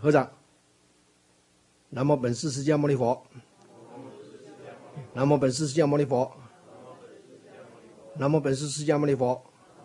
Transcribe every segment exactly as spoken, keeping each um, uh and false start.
合掌。南无本师释迦牟尼佛。南无本师释迦牟尼佛。南无本师释迦牟尼佛。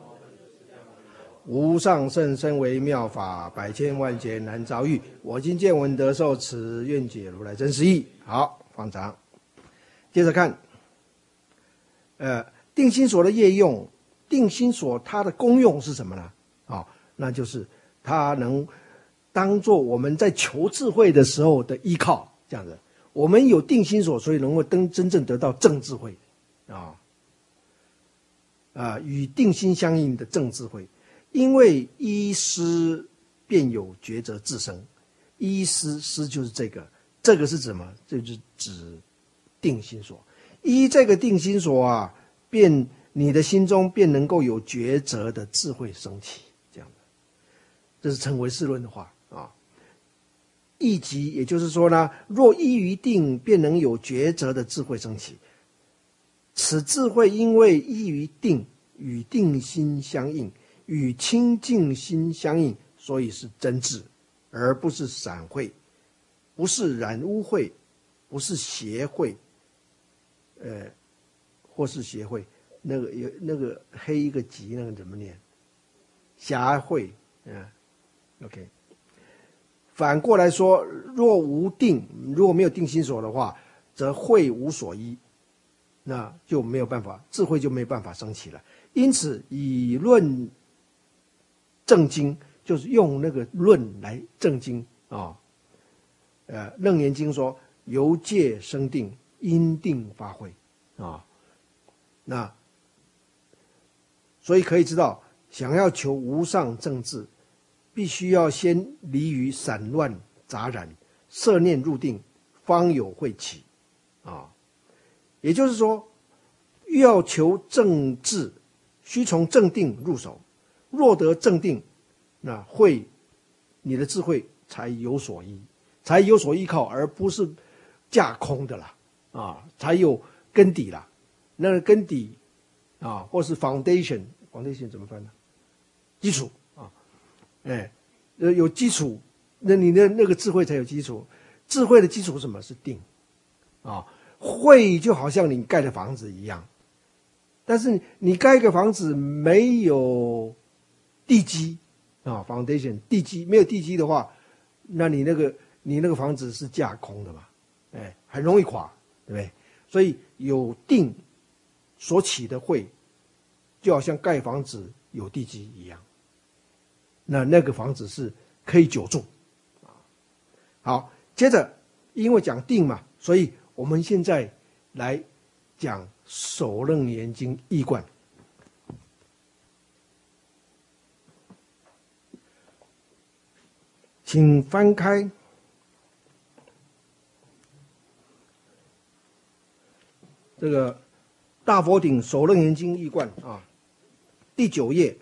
无上甚深微妙法，百千万劫难遭遇。我今见闻得受持，愿解如来真实义。好，放掌。接着看，呃，定心锁的业用，定心锁它的功用是什么呢？啊、哦，那就是它能当做我们在求智慧的时候的依靠，这样子。我们有定心锁，所以能够真真正得到正智慧，啊、哦，啊，与定心相应的正智慧。因为依师便有抉择自生，依师师就是这个，这个是什么？这就是指定心锁。依这个定心锁啊，便你的心中便能够有抉择的智慧升起，这样的，这是成唯识论的话啊。亦即也就是说呢，若依于定，便能有抉择的智慧升起。此智慧因为依于定，与定心相应。与清净心相应，所以是真智，而不是散慧，不是染污慧，不是邪慧，呃，或是邪慧。那个有那个黑一个吉，那个怎么念？狭慧，嗯 ，OK。反过来说，若无定，如果没有定心锁的话，则慧无所依，那就没有办法，智慧就没有办法升起了。因此，以论正经就是用那个论来正经啊、哦，呃，楞严经说由戒生定，因定发慧啊、哦，那所以可以知道，想要求无上正智，必须要先离于散乱杂染，摄念入定，方有慧起啊、哦。也就是说，要求正智，须从正定入手。若得正定，那慧，你的智慧才有所依，才有所依靠，而不是架空的啦，啊，才有根底啦。那个根底啊，或是 foundation，foundation 怎么翻呢？基础啊，哎，有基础，那你的那个智慧才有基础。智慧的基础是什么？是定啊。慧就好像你盖的房子一样，但是你盖一个房子没有地基啊 ，foundation 地基没有地基的话，那你那个你那个房子是架空的嘛，哎，很容易垮，对不对？所以有定所起的慧，就好像盖房子有地基一样，那那个房子是可以久住啊。好，接着因为讲定嘛，所以我们现在来讲《首楞严经》义观。请翻开这个《大佛顶首楞严经义观》啊，第九页。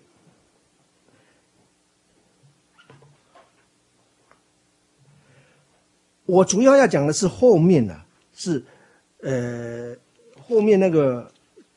我主要要讲的是后面呢、啊，是呃后面那个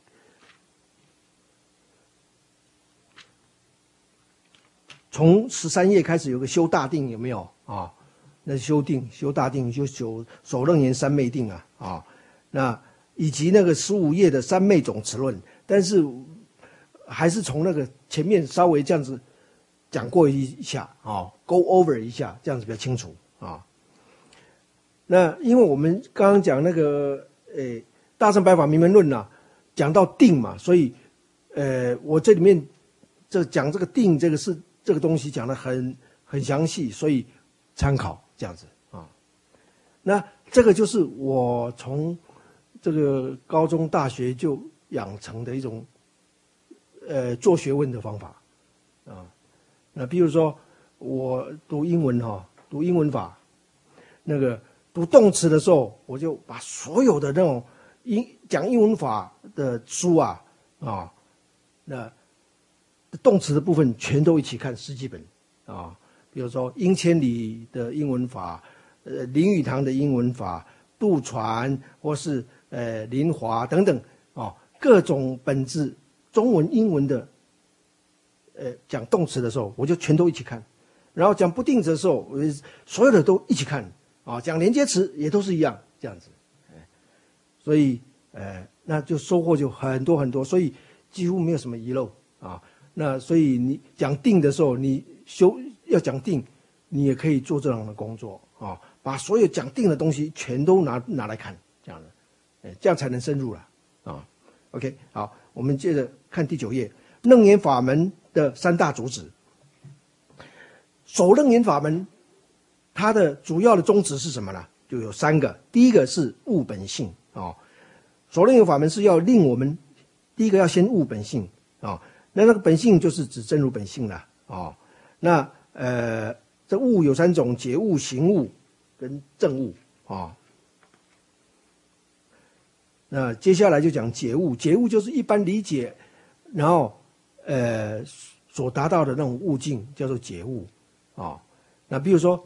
从十三页开始有个修大定，有没有啊？那修定、修大定、修修首楞严三昧定啊啊，那以及那个十五页的三昧总持论，但是还是从那个前面稍微这样子讲过一下啊 ，go over 一下，这样子比较清楚啊。那因为我们刚刚讲那个诶《大乘百法明门论》呐，讲到定嘛，所以呃我这里面这讲这个定这个是这个东西讲得很很详细，所以参考这样子啊。那这个就是我从这个高中大学就养成的一种呃做学问的方法啊。那比如说我读英文哈、哦，读英文法那个。读动词的时候，我就把所有的那种英讲英文法的书啊啊，那动词的部分全都一起看十几本啊。比如说英千里的英文法，呃林语堂的英文法，渡船或是呃林华等等啊，各种本质中文、英文的呃讲动词的时候，我就全都一起看。 然后讲不定的时候，所有的都一起看啊。讲连接词也都是一样这样子，所以呃，那就收获就很多很多，所以几乎没有什么遗漏啊。那所以你讲定的时候，你修要讲定，你也可以做这样的工作啊，把所有讲定的东西全都拿拿来看，这样的，哎，这样才能深入了啊。OK， 好，我们接着看第九页，楞严法门的三大主旨。守楞严法门，它的主要的宗旨是什么呢？就有三个。第一个是悟本性啊、哦，守楞严法门是要令我们第一个要先悟本性啊、哦，那那个本性就是指真如本性了啊、哦。那呃，这悟有三种：解悟、行悟跟证悟啊、哦。那接下来就讲解悟，解悟就是一般理解，然后呃所达到的那种悟境，叫做解悟啊、哦。那比如说，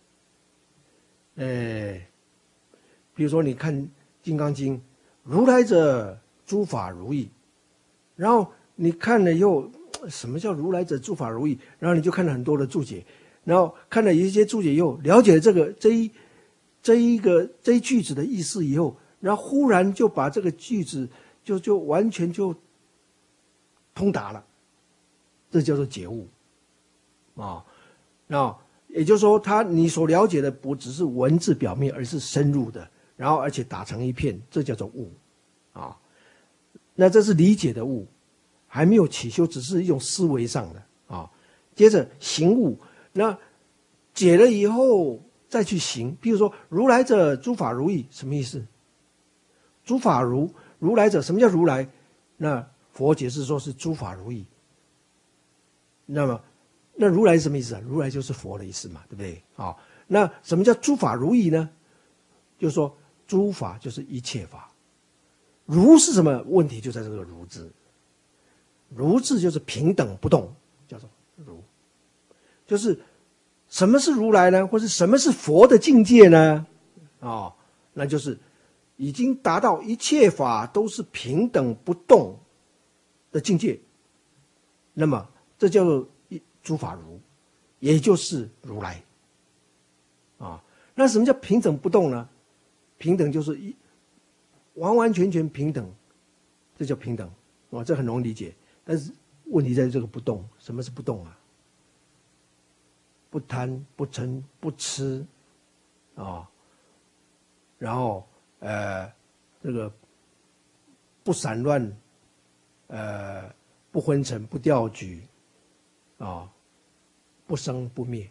呃，比如说你看《金刚经》，如来者诸法如意，然后你看了以后，什么叫如来者诸法如意？然后你就看了很多的注解，然后看了一些注解以后，了解这个这一这一个这一句子的意思以后。然后忽然就把这个句子就就完全就通达了，这叫做解悟啊。那也就是说，他你所了解的不只是文字表面，而是深入的，然后而且打成一片，这叫做悟啊。那这是理解的悟，还没有起修，只是一种思维上的啊。接着行悟，那解了以后再去行。比如说，如来者诸法如意，什么意思？诸法如如来者，什么叫如来？那佛解释说是诸法如意。那么，那如来是什么意思啊？如来就是佛的意思嘛，对不对？啊、哦，那什么叫诸法如意呢？就是说，诸法就是一切法。如是什么？问题就在这个如字。如字就是平等不动，叫做如。就是什么是如来呢？或是什么是佛的境界呢？啊、哦，那就是。已经达到一切法都是平等不动的境界，那么这叫做诸法如，也就是如来啊。那什么叫平等不动呢？平等就是一完完全全平等，这叫平等啊，这很容易理解。但是问题在这个不动，什么是不动啊？不贪不嗔不痴啊，然后。呃，这个不散乱，呃，不昏沉，不掉举，啊、哦，不生不灭。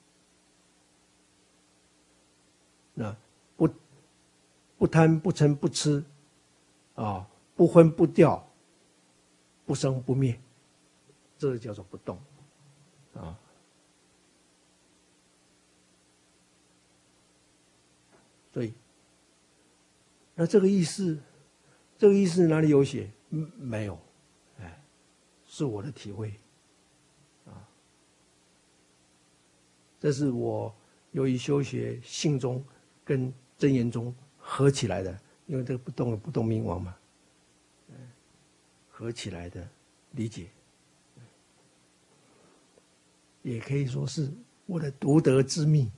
那不不贪不嗔不痴，啊、哦，不昏不掉，不生不灭，这个叫做不动，啊、哦。所以。那这个意思，这个意思哪里有写？没有，哎，是我的体会，啊，这是我由于修学性中跟真言中合起来的，因为这个不动不动明王嘛，合起来的理解，也可以说是我的独得之秘。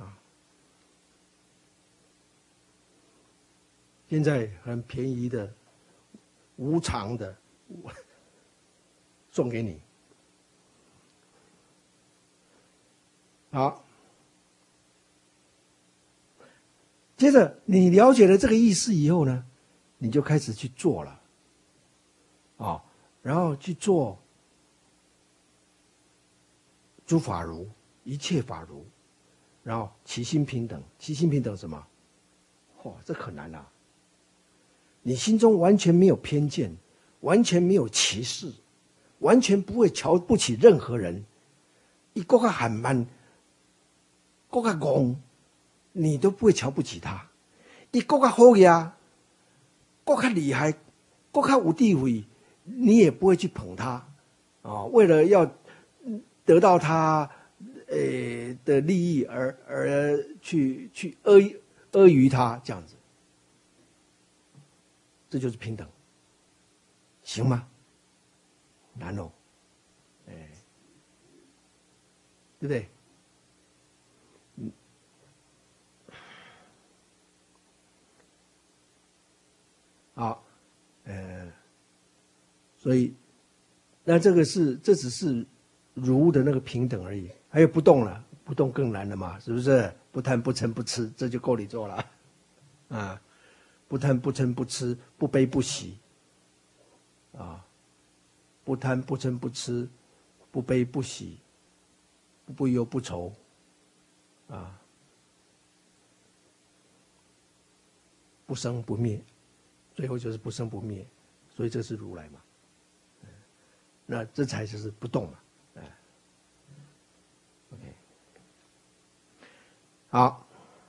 现在很便宜的、无偿的送给你。好，接着你了解了这个意思以后呢，你就开始去做了，啊、哦，然后去做诸法如，一切法如，然后起心平等，起心平等什么？哦，这可难啊！你心中完全没有偏见，完全没有歧视，完全不会瞧不起任何人。一个个喊慢，个个戆，你都不会瞧不起他。一个个好呀，个个厉害，个个有地位，你也不会去捧他啊、哦。为了要得到他呃的利益而而去去阿阿谀他这样子。这就是平等，行吗？难哦，哎，对不对？ 啊，呃，所以那这个是这只是如的那个平等而已，还有不动了，不动更难了嘛，是不是？不贪不嗔不痴，这就够你做了啊！不贪不嗔不痴，不悲不喜啊！不贪不嗔不痴，不悲不喜，不忧不愁啊！不生不灭，最后就是不生不灭，所以这是如来嘛。那这才就是不动嘛。OK， 好，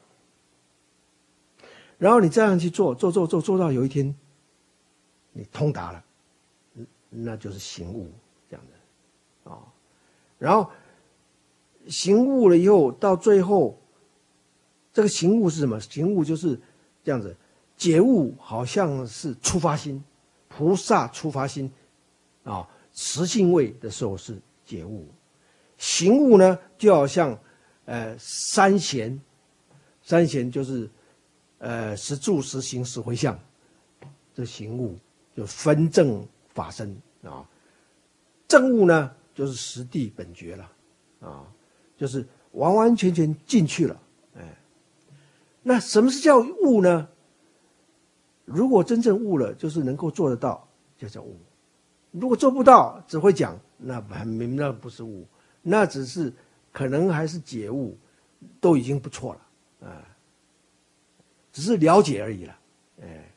然后你这样去做，做做做做到有一天，你通达了，那就是醒悟这样的啊。然后醒悟了以后，到最后，这个醒悟是什么？醒悟就是这样子。解悟好像是出发心，菩萨出发心，啊，实性位的时候是解悟，行悟呢就好像，呃，三贤，三贤就是，呃，实住、实行、实回向，这行悟就分正法身啊，正悟呢就是实地本觉了，啊，就是完完全全进去了，哎，那什么是叫悟呢？如果真正悟了，就是能够做得到，就叫悟；如果做不到，只会讲，那很那不是悟，那只是可能还是解悟，都已经不错了啊，只是了解而已了，哎，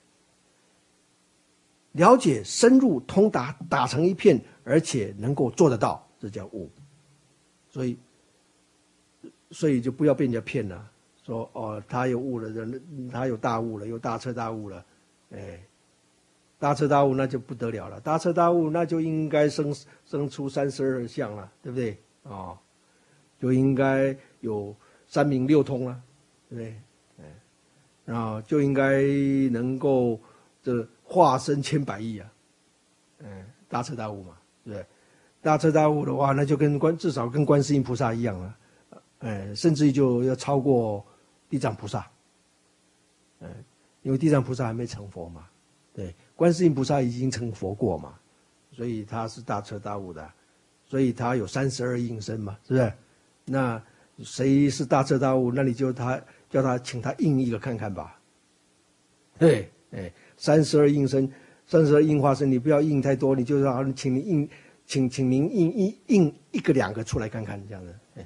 了解深入通达，打成一片，而且能够做得到，这叫悟。所以，所以就不要被人家骗了，说哦，他有悟了，人他有大悟了，有大彻大悟了。哎，大彻大悟那就不得了了，大彻大悟那就应该生生出三十二相了，对不对？哦，就应该有三明六通了，对不对？哎，然后就应该能够这化身千百亿啊，嗯，大彻大悟嘛，对不对？大彻大悟的话，那就跟观至少跟观世音菩萨一样了，哎，甚至于就要超过地藏菩萨，嗯。因为地藏菩萨还没成佛嘛，对，观世音菩萨已经成佛过嘛，所以他是大彻大悟的，所以他有三十二应身嘛，是不是？那谁是大彻大悟？那你就他叫他请他应一个看看吧。对，哎，三十二应身，三十二应化身，你不要应太多，你就让请你应，请请您应一应一个两个出来看看，这样子，哎。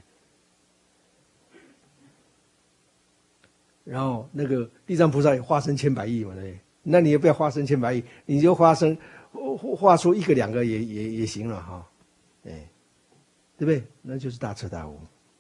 然后那个地藏菩萨也化身千百亿嘛，对不对？那你也不要化身千百亿，你就化身画出一个两个也也也行了哈，哎，对不对？那就是大彻大悟。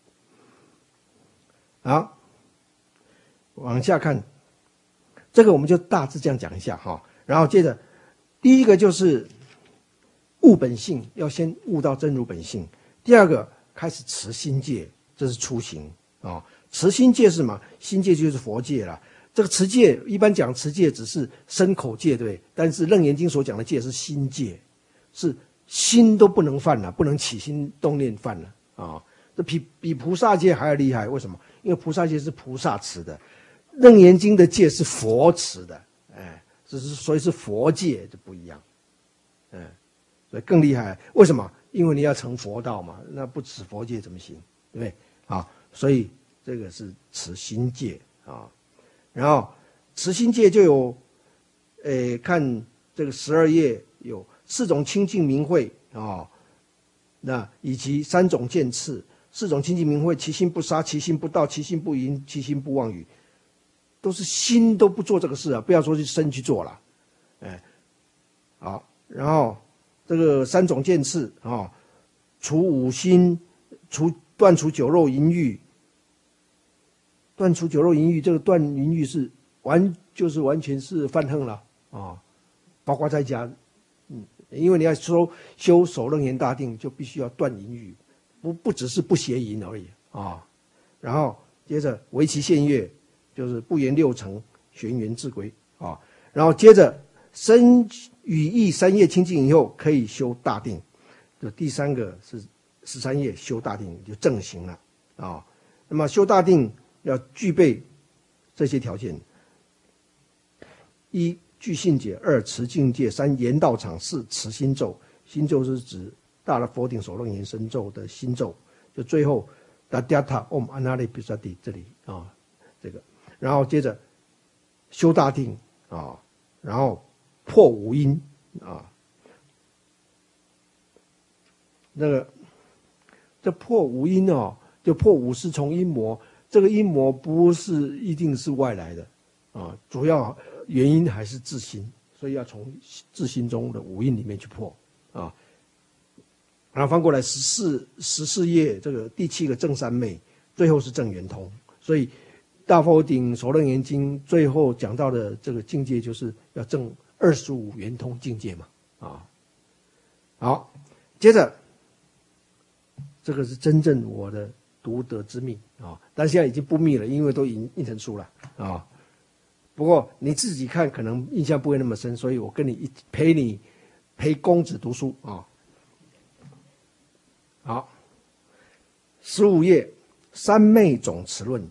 好，往下看，这个我们就大致这样讲一下哈。然后接着，第一个就是悟本性，要先悟到真如本性；第二个开始持心戒，这是初行啊。持心戒是什么？心戒就是佛戒了。这个持戒一般讲持戒只是身口戒，对不对？但是楞严经所讲的戒是心戒，是心都不能犯了，不能起心动念犯了啊。这比比菩萨戒还要厉害，为什么？因为菩萨戒是菩萨持的，楞严经的戒是佛持的，哎，只是所以是佛戒就不一样，嗯，所以更厉害。为什么？因为你要成佛道嘛，那不持佛戒怎么行？对不对？啊，所以。这个是持心戒啊，然后持心戒就有，呃，看这个十二页有四种清净明慧啊，那以及三种见次，四种清净明慧，其心不杀，其心不盗，其心不淫，其心不妄语，都是心都不做这个事啊，不要说去身去做了，哎，好，然后这个三种见次啊，除五心，除断除酒肉淫欲。断除酒肉淫欲，这个断淫欲是完就是完全是犯横了啊，包括在家，嗯，因为你要修修守楞严大定，就必须要断淫欲，不不只是不邪淫而已啊。然后接着为其限乐，就是不言六尘，玄元自归啊。然后接着身语意三业清净以后，可以修大定，就第三个是十三业修大定就正行了啊。那么修大定。要具备这些条件：一、 具性解；二持境界；三言道场；四持心咒。心咒是指大的佛顶首楞严神咒的心咒，就最后达达塔唵阿那利比萨蒂这里啊，这个，然后接着修大定啊，然后破五阴啊，那个这破五阴哦，就破五十重阴魔。这个阴魔不是一定是外来的啊，主要原因还是自心，所以要从自心中的五阴里面去破啊。然后翻过来十四十四页，这个第七个正三昧，最后是正圆通。所以大佛顶首楞严经最后讲到的这个境界，就是要正二十五圆通境界嘛啊。好，接着这个是真正我的独得之秘啊，但现在已经不秘了，因为都印印成书了啊。不过你自己看可能印象不会那么深，所以我跟你一陪你陪公子读书啊。好，十五页三昧总持论。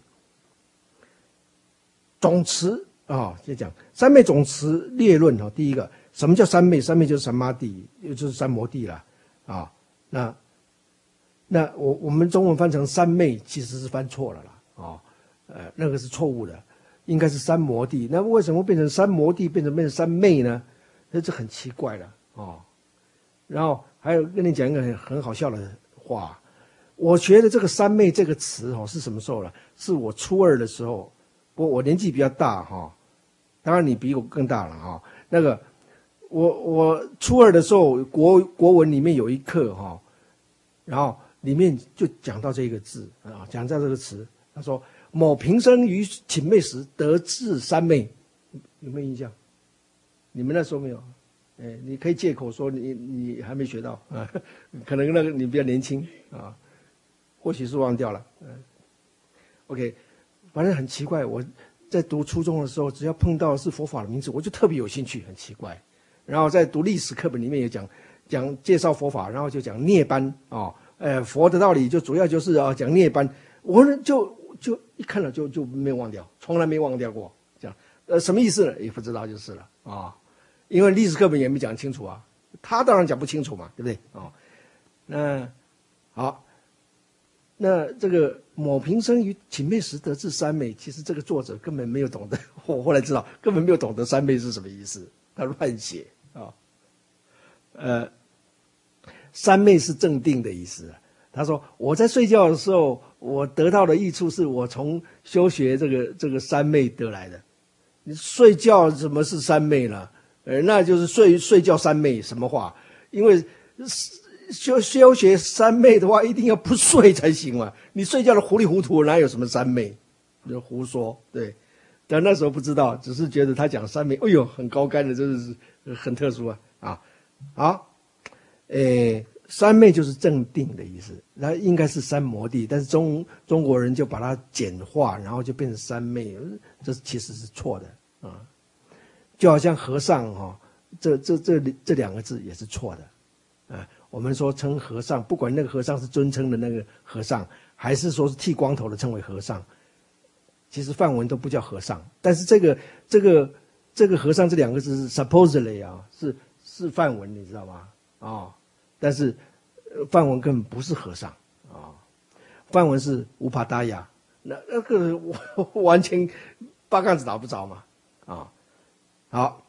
总持啊，就讲三昧总持列论啊。第一个，什么叫三昧？三昧就是三摩地，也就是三摩地了啊。那那我我们中文翻成三昧，其实是翻错了啦啊，呃，那个是错误的，应该是三摩地。那为什么变成三摩地变成变成三昧呢？那这很奇怪了哦。然后还有跟你讲一个很很好笑的话，我觉得这个三昧这个词哦是什么时候了？是我初二的时候，不过我年纪比较大哈，当然你比我更大了哈。那个我我初二的时候，国国文里面有一课哈，然后里面就讲到这个字啊，讲到这个词，他说某平生于寝昧时得至三昧，有没有印象？你们那时候没有？哎，你可以借口说你你还没学到啊，可能那个你比较年轻啊，或许是忘掉了。嗯 ，OK， 反正很奇怪，我在读初中的时候，只要碰到是佛法的名字，我就特别有兴趣，很奇怪。然后在读历史课本里面也讲讲介绍佛法，然后就讲涅槃啊，呃，佛的道理就主要就是啊讲涅槃，我就就一看了就就没有忘掉，从来没忘掉过。这样，呃，什么意思呢？也不知道就是了啊。因为历史课本也没讲清楚啊，他当然讲不清楚嘛，对不对？哦，那好，那这个某平生于寝昧时得至三昧，其实这个作者根本没有懂得，我后来知道根本没有懂得三昧是什么意思，他乱写啊、哦。呃，三昧是正定的意思。他说我在睡觉的时候，我得到的益处是我从修学这个这个三昧得来的。你睡觉怎么是三昧呢？呃，那就是睡睡觉三昧什么话？因为修修学三昧的话，一定要不睡才行嘛。你睡觉的糊里糊涂，哪有什么三昧？就胡说，对。但那时候不知道，只是觉得他讲三昧，哎呦，很高干的，真的是很特殊啊啊！好，诶，三昧就是正定的意思，那应该是三摩地，但是中中国人就把它简化，然后就变成三昧，这其实是错的啊。就好像和尚哈、哦，这这这这两个字也是错的，啊，我们说称和尚，不管那个和尚是尊称的那个和尚，还是说是剃光头的称为和尚，其实梵文都不叫和尚，但是这个这个这个和尚这两个字是 supposedly 啊，是是梵文，你知道吗？啊、哦，但是梵文根本不是和尚啊、哦，梵文是乌帕达雅，那那个完全八竿子打不着嘛，啊、哦。好，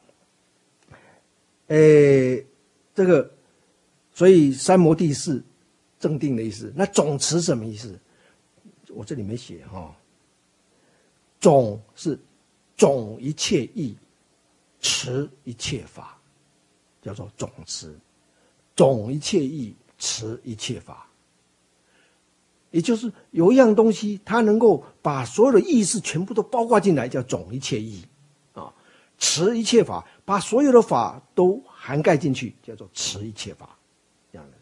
诶，这个，所以三摩地是正定的意思。那总持什么意思？我这里没写哈、哦。总是总一切义，持一切法，叫做总持。总一切义，持一切法。也就是有一样东西，它能够把所有的意识全部都包括进来，叫总一切义。持一切法，把所有的法都涵盖进去，叫做持一切法，这样的。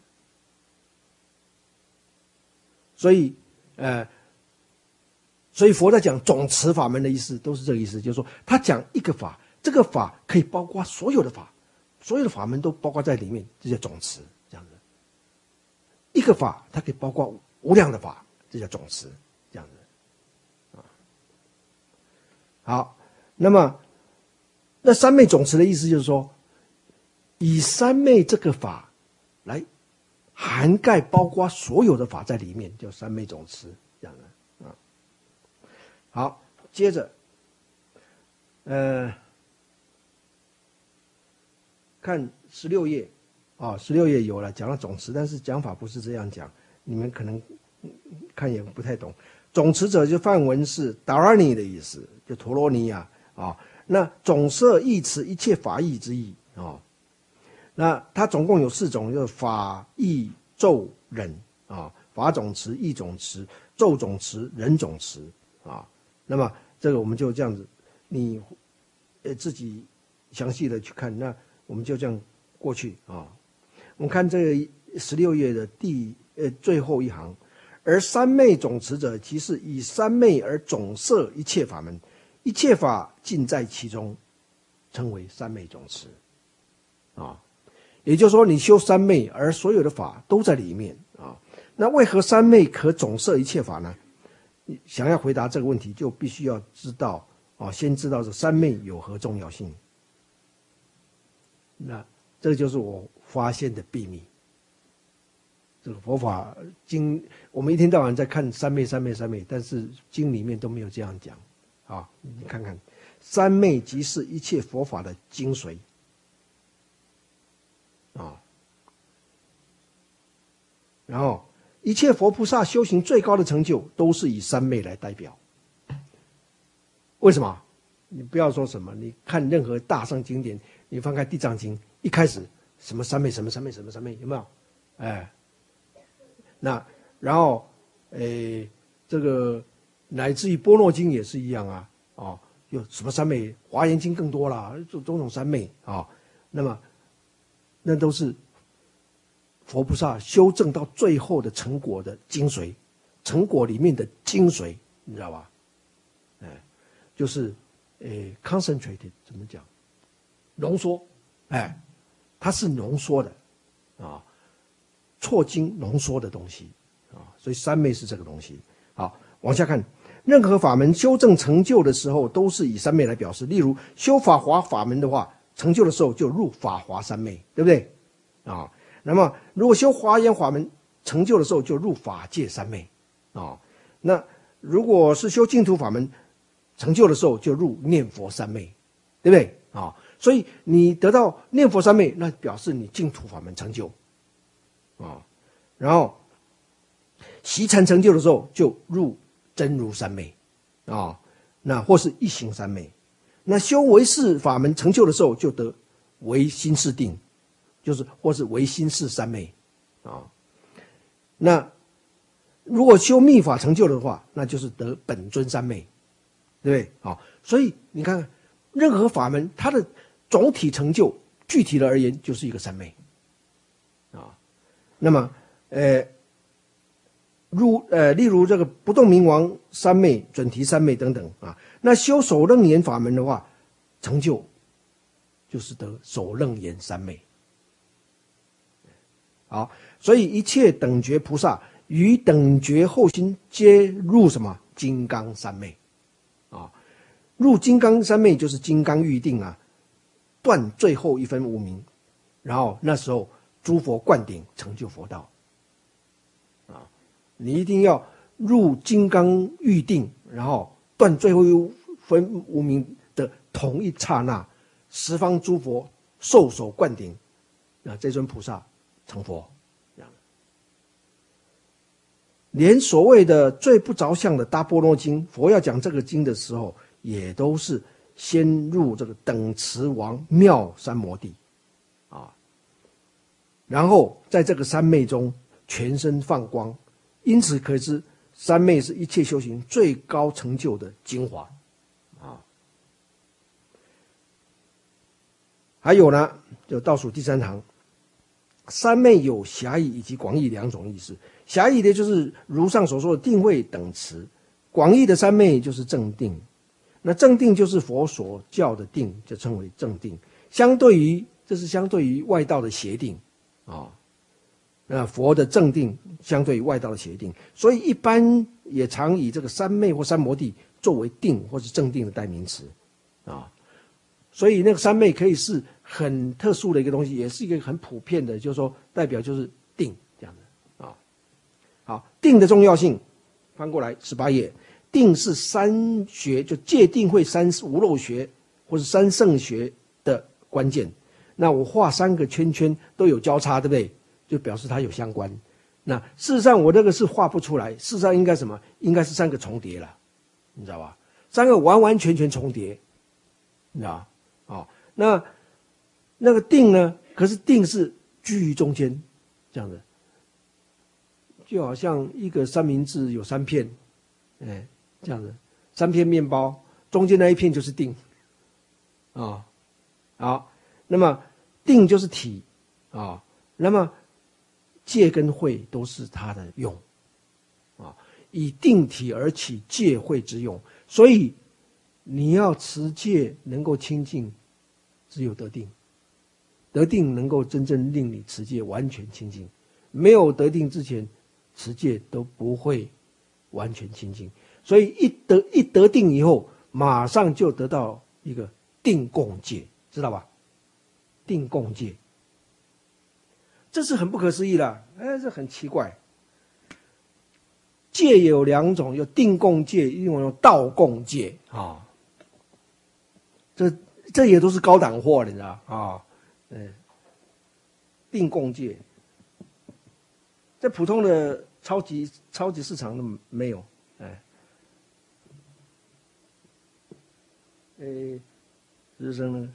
所以，呃，所以佛在讲总持法门的意思，都是这个意思，就是说，他讲一个法，这个法可以包括所有的法，所有的法门都包括在里面，这叫总持，这样子。一个法，它可以包括无量的法，这叫总持，这样子。啊，好，那么。 那三昧总持的意思就是说，以三昧这个法来涵盖包括所有的法在里面，叫三昧总持这样的啊。好，接着，呃，看十六页啊，十六页有了讲到总持，但是讲法不是这样讲，你们可能看也不太懂。总持者就梵文是 dharani 的意思，就陀罗尼啊啊。那总摄义持一切法义之意啊。那它总共有四种，就是法义咒忍啊，法总持、义总持、咒总持、忍总持啊。那么这个我们就这样子，你呃自己详细的去看。那我们就这样过去啊。我们看这个十六页的第呃最后一行，而三昧总持者，即是以三昧而总摄一切法门，一切法尽在其中，称为三昧总持啊。也就是说，你修三昧，而所有的法都在里面啊。那为何三昧可总摄一切法呢？想要回答这个问题，就必须要知道啊，先知道这三昧有何重要性。那这个就是我发现的秘密。这个佛法经，我们一天到晚在看三昧、三昧、三昧，但是经里面都没有这样讲啊。你看看，三昧即是一切佛法的精髓。啊，然后一切佛菩萨修行最高的成就，都是以三昧来代表。为什么？你不要说什么，你看任何大乘经典，你翻开《地藏经》，一开始什么三昧，什么三昧，什么三昧，有没有？哎，那然后，诶，这个乃至于《般若经》也是一样啊，哦，有什么三昧，《华严经》更多了，种种种三昧啊、哦，那么。那都是佛菩萨修正到最后的成果的精髓，成果里面的精髓，你知道吧？哎，就是诶 concentrated 怎么讲？浓缩，哎，它是浓缩的啊，错精浓缩的东西啊，所以三昧是这个东西。好，往下看，任何法门修正成就的时候，都是以三昧来表示。例如修法华法门的话。成就的时候就入法华三昧，对不对啊？那么如果修华严法门成就的时候就入法界三昧啊。那如果是修净土法门成就的时候就入念佛三昧，对不对啊？所以你得到念佛三昧，那表示你净土法门成就啊。然后习禅成就的时候就入真如三昧啊，那或是一行三昧。那修唯识法门成就的时候，就得唯心识定，就是或是唯心识三昧啊。那如果修密法成就的话，那就是得本尊三昧，对不对啊？所以你看，任何法门它的总体成就，具体的而言就是一个三昧啊。那么，呃，如呃，例如这个不动明王三昧、准提三昧等等啊。那修首楞严法门的话，成就就是得首楞严三昧。好，所以一切等觉菩萨于等觉后心皆入什么金刚三昧啊？入金刚三昧就是金刚喻定啊，断最后一分无明，然后那时候诸佛灌顶成就佛道啊！你一定要入金刚喻定，然后断最后一分无明的同一刹那，十方诸佛受手灌顶，那这尊菩萨成佛。连所谓的最不着相的大般若经，佛要讲这个经的时候，也都是先入这个等持王妙三摩地啊，然后在这个三昧中全身放光，因此可知三昧是一切修行最高成就的精华啊。还有呢，就倒数第三行，三昧有狭义以及广义两种意思。狭义的就是如上所说的定慧等持，广义的三昧就是正定。那正定就是佛所教的定，就称为正定。相对于，这是相对于外道的邪定啊。那佛的正定相对于外道的邪定，所以一般也常以这个三昧或三摩地作为定或是正定的代名词啊。 所以那个三昧可以是很特殊的一个东西，也是一个很普遍的，就是说代表就是定这样的啊。好，定的重要性，翻过来十八页，定是三学就戒定慧三无漏学或是三圣学的关键。那我画三个圈圈都有交叉，对不对？就表示它有相关。那事实上我这个是画不出来，事实上应该什么？应该是三个重叠了，你知道吧？三个完完全全重叠，你知道吧？哦，那那个定呢？可是定是居于中间，这样的，就好像一个三明治有三片，哎，这样的三片面包，中间那一片就是定，啊、哦，好，那么定就是体，啊、哦，那么戒跟慧都是它的用，啊、哦，以定体而起戒慧之用，所以你要持戒能够清净。只有得定，得定能够真正令你持戒完全清净，没有得定之前，持戒都不会完全清净。所以一得一得定以后，马上就得到一个定共戒，知道吧？定共戒，这是很不可思议的，哎，这很奇怪。戒有两种，有定共戒，另外有道共戒啊、哦。这。这也都是高档货，你知道啊？嗯，定共戒，在普通的超级超级市场都没有，哎，哎，日升呢？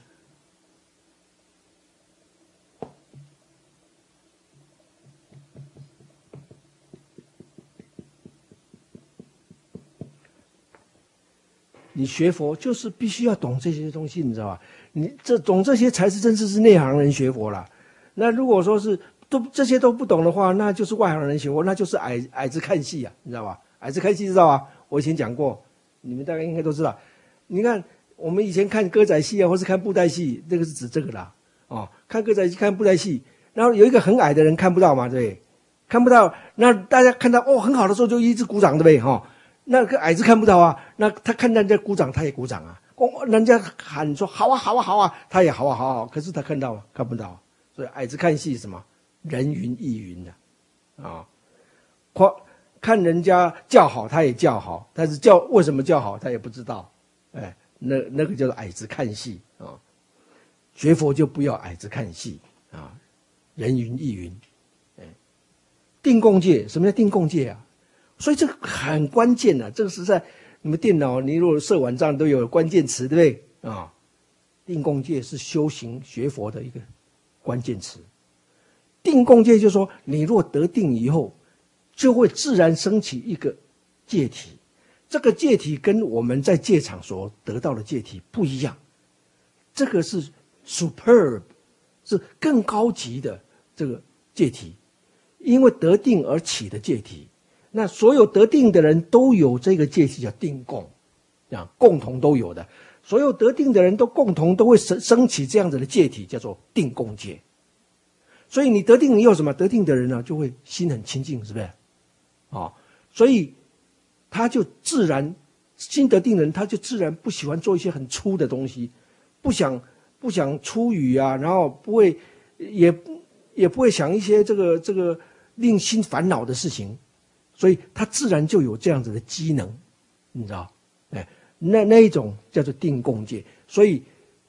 你学佛就是必须要懂这些东西，你知道吧？你这懂这些才是真正是内行人学佛啦。那如果说是都这些都不懂的话，那就是外行人学佛，那就是矮矮子看戏啊，你知道吧？矮子看戏知道吧？我以前讲过，你们大概应该都知道。你看我们以前看歌仔戏啊，或是看布袋戏，这个是指这个啦。哦，看歌仔戏、看布袋戏，然后有一个很矮的人看不到嘛，对不对？看不到，那大家看到哦很好的时候就一直鼓掌，对不对？哈、哦。那个矮子看不到啊，那他看人家鼓掌，他也鼓掌啊。人家喊说好啊好啊好啊，他也好啊好啊好。可是他看到看不到，所以矮子看戏什么人云亦云的啊。夸看人家叫好，他也叫好，但是叫为什么叫好，他也不知道。哎，那那个叫做矮子看戏啊。学佛就不要矮子看戏啊，人云亦云。哎，定共戒，什么叫定共戒啊？所以这个很关键的、啊，这个是在你们电脑，你如果设网站都有关键词，对不对啊？定共戒是修行学佛的一个关键词。定共戒就是说，你若得定以后，就会自然升起一个戒体，这个戒体跟我们在戒场所得到的戒体不一样，这个是 superb， 是更高级的这个戒体，因为得定而起的戒体。那所有得定的人都有这个戒体叫定共，这样共同都有的。所有得定的人都共同都会升升起这样子的戒体，叫做定共戒。所以你得定，你有什么？得定的人呢，就会心很清净，是不是？哦，所以他就自然心得定的人，他就自然不喜欢做一些很粗的东西，不想不想粗语啊，然后不会也也不会想一些这个这个令心烦恼的事情。所以他自然就有这样子的机能，你知道？哎，那那一种叫做定共戒。所以，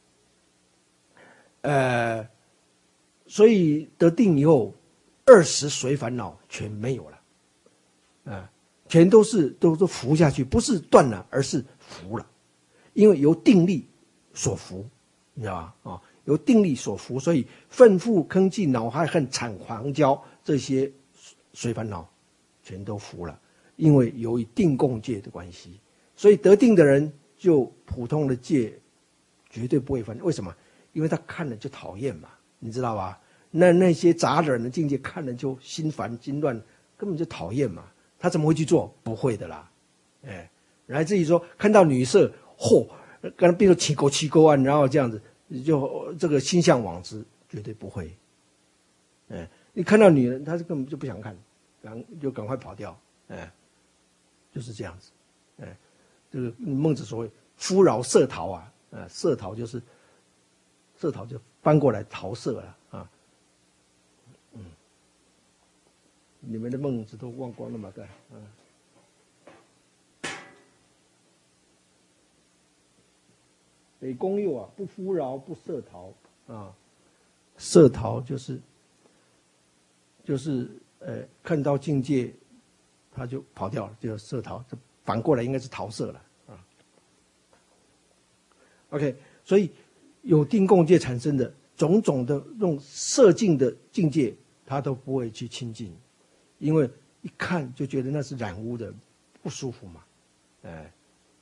呃，所以得定以后，二十随烦恼全没有了，啊、呃，全都是都都服下去，不是断了，而是服了，因为由定力所服，你知道吧？啊、哦，由定力所服，所以愤覆、坑忌、恼害、恨、惨、狂骄这些随烦恼。全都服了，因为由于定共戒的关系，所以得定的人就普通的戒绝对不会犯。为什么？因为他看了就讨厌嘛，你知道吧？那那些杂人的境界看了就心烦心乱，根本就讨厌嘛。他怎么会去做？不会的啦。哎，来自于说看到女色，嚯、哦，跟他变成七勾七勾啊，然后这样子就这个心向往之，绝对不会。哎，你看到女人，他是根本就不想看。赶就赶快跑掉，哎，就是这样子，哎，这个孟子所谓“夫饶色逃”啊，呃，色逃就是色陶就翻过来桃色了啊。嗯，你们的孟子都忘光了嘛？对，嗯。北宫佑啊，不夫饶，不色陶啊。色陶就是就是呃，看到境界，他就跑掉了，就是色陶。这反过来应该是桃色了啊。OK， 所以有定共戒产生的种种的这种色境的境界，他都不会去亲近，因为一看就觉得那是染污的，不舒服嘛。哎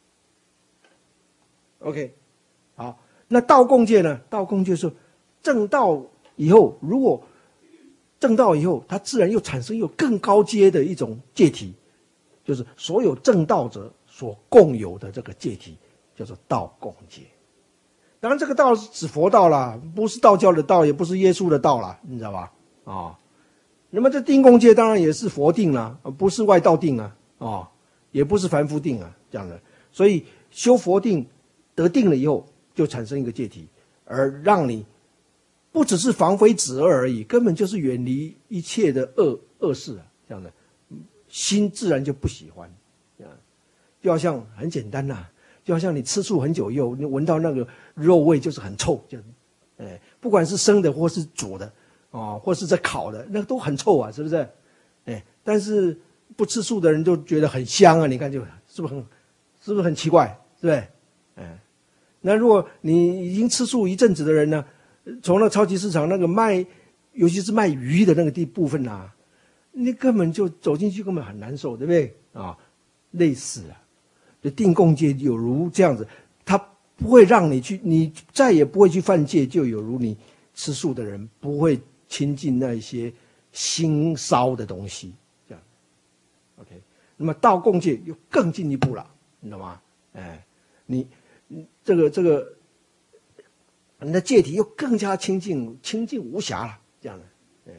，OK。好，那道共戒呢？道共戒是证道以后，如果证道以后，它自然又产生有更高阶的一种戒体，就是所有证道者所共有的这个戒体，叫做道共戒。当然，这个道是指佛道啦，不是道教的道，也不是耶稣的道啦，你知道吧？啊、哦，那么这定共戒当然也是佛定啦，不是外道定啊，哦，也不是凡夫定啊，这样的。所以修佛定得定了以后，就产生一个戒体，而让你不只是防非止恶而已，根本就是远离一切的恶恶事啊，这样的心自然就不喜欢。就好像很简单呐、啊，就好像你吃素很久以后，你闻到那个肉味就是很臭，就，哎，不管是生的或是煮的，哦，或是在烤的，那个都很臭啊，是不是？哎，但是不吃素的人就觉得很香啊，你看就是不是很，是不是很奇怪，对不对？哎。那如果你已经吃素一阵子的人呢，从那超级市场那个卖，尤其是卖鱼的那个地部分啊，你根本就走进去根本很难受，对不对啊？类似啊，就定共戒有如这样子，它不会让你去，你再也不会去犯戒，就有如你吃素的人不会亲近那些腥骚的东西，这样。OK， 那么道共戒又更进一步了，你知道吗？哎，你。这个这个，你的戒体又更加清净、清净无瑕了，这样的，对。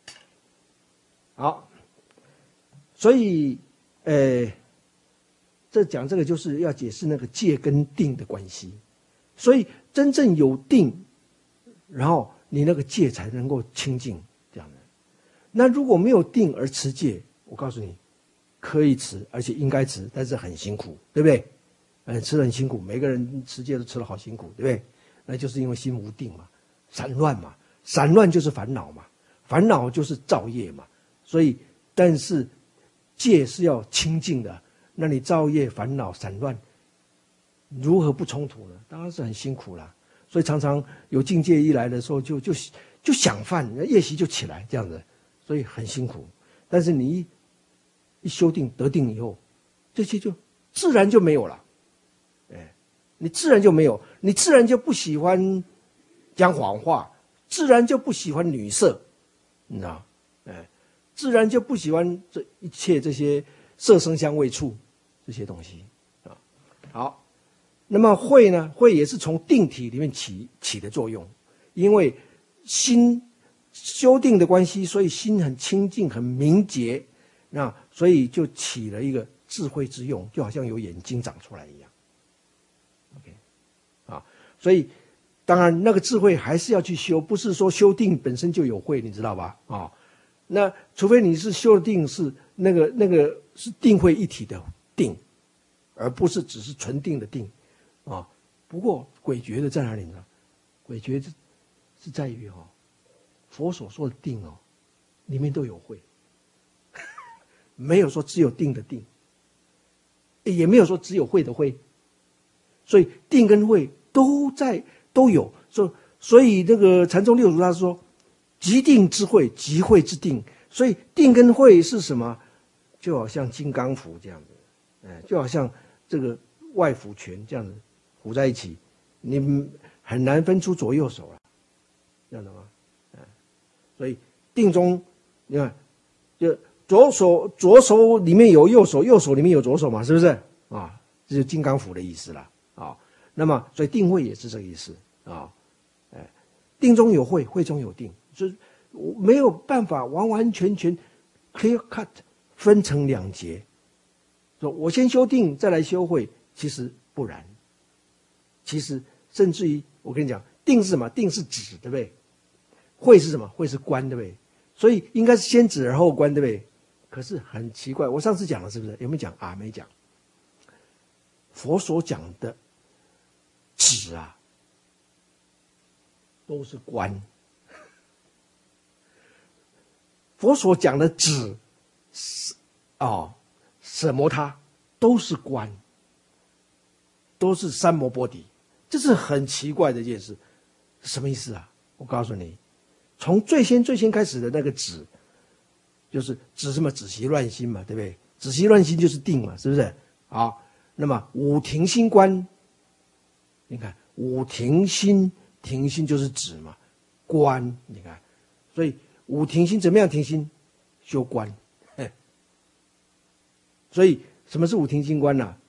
好，所以，呃，这讲这个就是要解释那个戒跟定的关系。所以真正有定，然后你那个戒才能够清净，这样的。那如果没有定而持戒，我告诉你，可以持，而且应该持，但是很辛苦，对不对？嗯，吃得很辛苦，每个人持戒都吃得好辛苦，对不对？那就是因为心无定嘛，散乱嘛，散乱就是烦恼嘛，烦恼就是造业嘛。所以，但是戒是要清净的，那你造业、烦恼、散乱，如何不冲突呢？当然是很辛苦啦。所以常常有境界一来的时候就，就就就想犯，夜袭就起来这样子，所以很辛苦。但是你一一修定得定以后，这些就自然就没有了。哎，你自然就没有，你自然就不喜欢讲谎话，自然就不喜欢女色，你知道？哎，自然就不喜欢这一切这些色声香味触这些东西啊。好，那么慧呢？慧也是从定体里面起起的作用，因为心修定的关系，所以心很清净、很明洁，那所以就起了一个智慧之用，就好像有眼睛长出来一样。OK， 啊，所以当然那个智慧还是要去修，不是说修定本身就有慧，你知道吧？啊，那除非你是修的定是那个那个是定慧一体的定，而不是只是纯定的定，啊。不过诡谲的在哪里呢？诡谲是是在于哦，佛所说的定哦，里面都有慧，没有说只有定的定，也没有说只有慧的慧。所以定跟慧都在都有，所所以那个禅宗六祖他说，即定之慧，即慧之定。所以定跟慧是什么？就好像金刚杵这样子，哎，就好像这个外phủ拳这样子糊在一起，你很难分出左右手了，这样的吗？哎，所以定中，你看，就左手左手里面有右手，右手里面有左手嘛，是不是啊？这就是金刚杵的意思了。啊，那么所以定慧也是这个意思啊，哎，定中有慧，慧中有定，就是没有办法完完全全 clear cut 分成两截。说我先修定再来修慧，其实不然。其实甚至于我跟你讲， 定是什么？定是止，对不对？慧是什么？慧是观，对不对？所以应该是先止而后观，对不对？可是很奇怪，我上次讲了是不是？有没有讲啊？没讲。佛所讲的止啊，都是观。佛所讲的止，哦，舍摩他都是观，都是三摩波底，这是很奇怪的一件事。什么意思啊？我告诉你，从最先最先开始的那个止，就是止什么？止息乱心嘛，对不对？止息乱心就是定嘛，是不是？好，那么五停心观，你看五停心，停心就是止嘛，观，你看，所以五停心怎么样停心？修观。所以什么是五停心观呢、啊？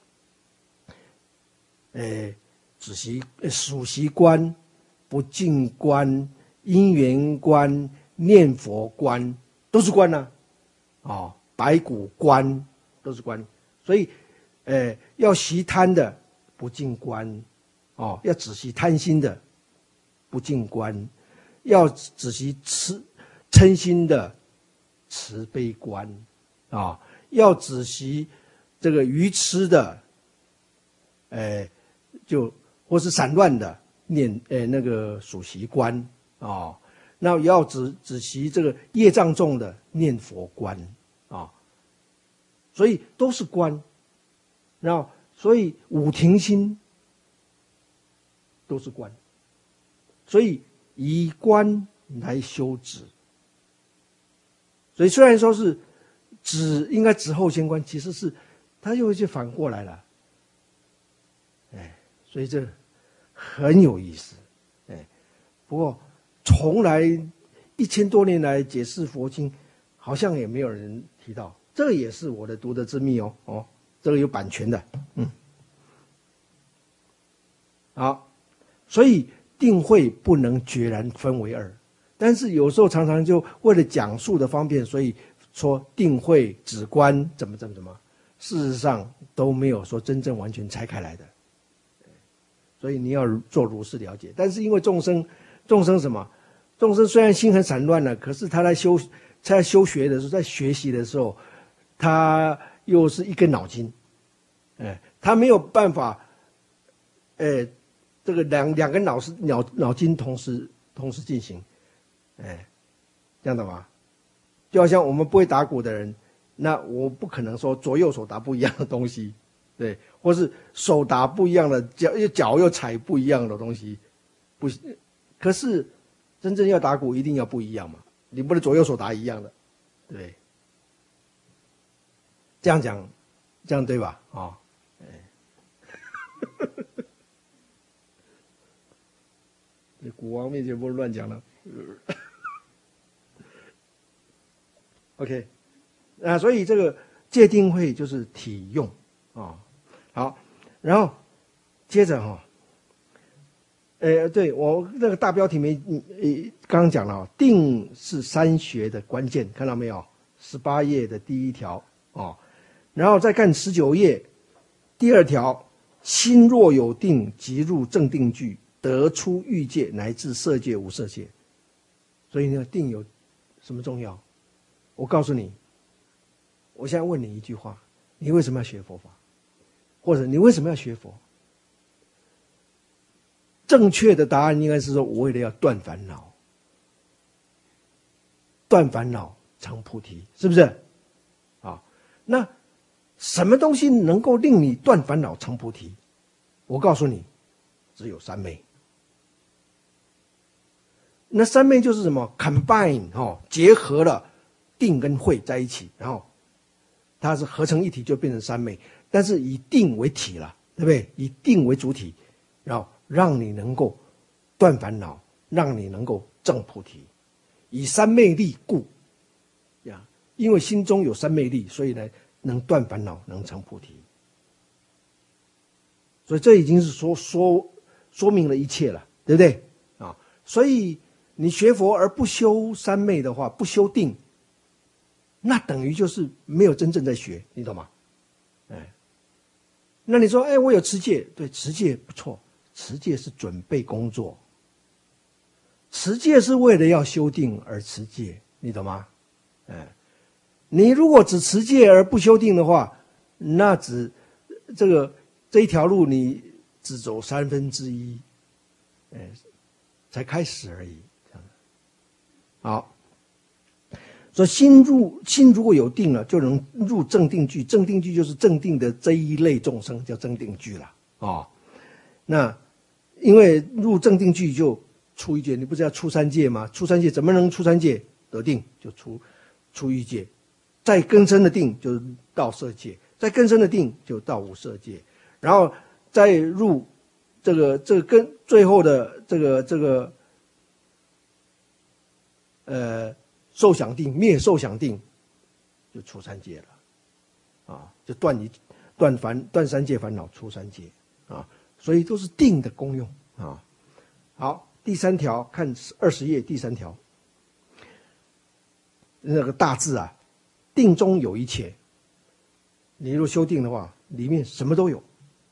呃，止息、数息观、不净观、因缘观、念佛观，都是观呐、啊。哦，白骨观都是观。所以，呃，要息贪的不净观，哦，要止息贪心的不净观，要止息痴嗔心的慈悲观，啊、哦，要止息这个愚痴的，呃，就或是散乱的念，呃，那个数息观啊、哦，那要止止息这个业障重的念佛观啊、哦，所以都是观。然后，所以五停心都是观，所以以观来修止。所以虽然说是止应该止后先观，其实是它又就反过来了。哎，所以这很有意思。哎，不过从来一千多年来解释佛经，好像也没有人提到，这个也是我的独得之秘哦。哦，这个有版权的。嗯，好，所以定慧不能决然分为二。但是有时候常常就为了讲述的方便，所以说定慧、止观怎么怎么怎么，事实上都没有说真正完全拆开来的。所以你要做如是了解。但是因为众生，众生什么？众生虽然心很散乱了，可是他在修，在修学的时候，在学习的时候，他又是一根脑筋，哎，他没有办法，哎，这个两两根脑是脑脑筋同时同时进行。哎，这样的吗？就好像我们不会打鼓的人，那我不可能说左右手打不一样的东西，对，或是手打不一样的，脚脚又踩不一样的东西，不，可是真正要打鼓一定要不一样嘛，你不能左右手打一样的，对，这样讲，这样对吧？啊、哦，哎，这鼓王面前不是乱讲了。OK， 啊，所以这个戒定慧就是体用啊、哦。好，然后接着哈、哦，呃，对我那个大标题没，呃，刚刚讲了，定是三学的关键，看到没有？十八页的第一条哦，然后再看十九页第二条，心若有定，即入正定句，得出欲界乃至色界无色界。所以呢，定有什么重要？我告诉你，我现在问你一句话：你为什么要学佛法？或者你为什么要学佛？正确的答案应该是说，我为了要断烦恼，断烦恼成菩提，是不是？啊，那什么东西能够令你断烦恼成菩提？我告诉你，只有三昧。那三昧就是什么 ？combine 哦，结合了定跟慧在一起，然后它是合成一体，就变成三昧。但是以定为体了，对不对？以定为主体，然后让你能够断烦恼，让你能够证菩提。以三昧力故，呀，因为心中有三昧力，所以呢，能断烦恼，能成菩提。所以这已经是说说说明了一切了，对不对？啊，所以你学佛而不修三昧的话，不修定，那等于就是没有真正在学，你懂吗？哎，那你说，哎，我有持戒，对，持戒不错，持戒是准备工作， 持戒是为了要修定而持戒，你懂吗？哎，你如果只持戒而不修定的话，那只这个这一条路你只走三分之一，哎，才开始而已。这样好，所以心入心如果有定了，就能入正定句。正定句就是正定的这一类众生，叫正定句了啊、哦。那因为入正定句就出一戒，你不是要出三戒吗？出三戒怎么能出三戒？得定就出出一戒，再更深的定就是到色戒，再更深的定就到无色戒，然后再入这个这个跟最后的这个这个呃受想定灭受想定，就出三戒了啊，就断一断烦断三界烦恼，出三戒啊，所以都是定的功用啊。好。第三条，看二十页第三条，那个大字啊，定中有一切。你若修定的话，里面什么都有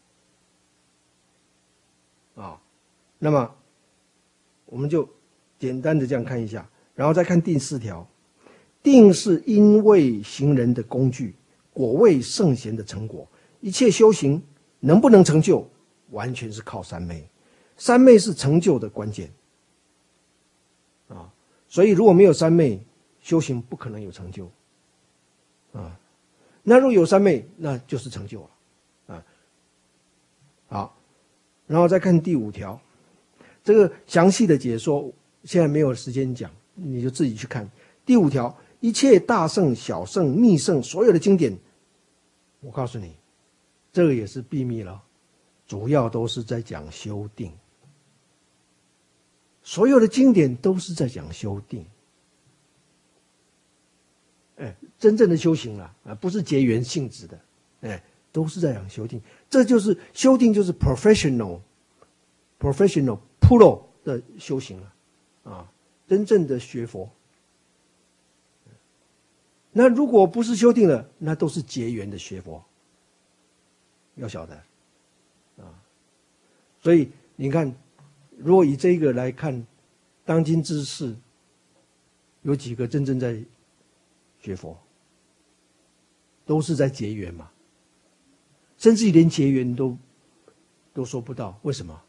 啊。那么我们就简单的这样看一下，然后再看第四条，定是因为行人的工具，果为圣贤的成果。一切修行能不能成就，完全是靠三昧。三昧是成就的关键啊，所以如果没有三昧，修行不可能有成就啊。那如果有三昧，那就是成就了啊。好，然后再看第五条，这个详细的解说现在没有时间讲，你就自己去看。第五条，一切大圣、小圣、密圣，所有的经典，我告诉你，这个也是秘密了，主要都是在讲修定。所有的经典都是在讲修定，哎，真正的修行了啊，不是结缘性质的，哎，都是在讲修定。这就是修定，就是 professional、professional pro 的修行了啊，真正的学佛。那如果不是修定了，那都是结缘的学佛，要晓得啊。所以你看。如果以这个来看，当今之世有几个真正在学佛，都是在结缘嘛，甚至于连结缘都都说不到，为什么？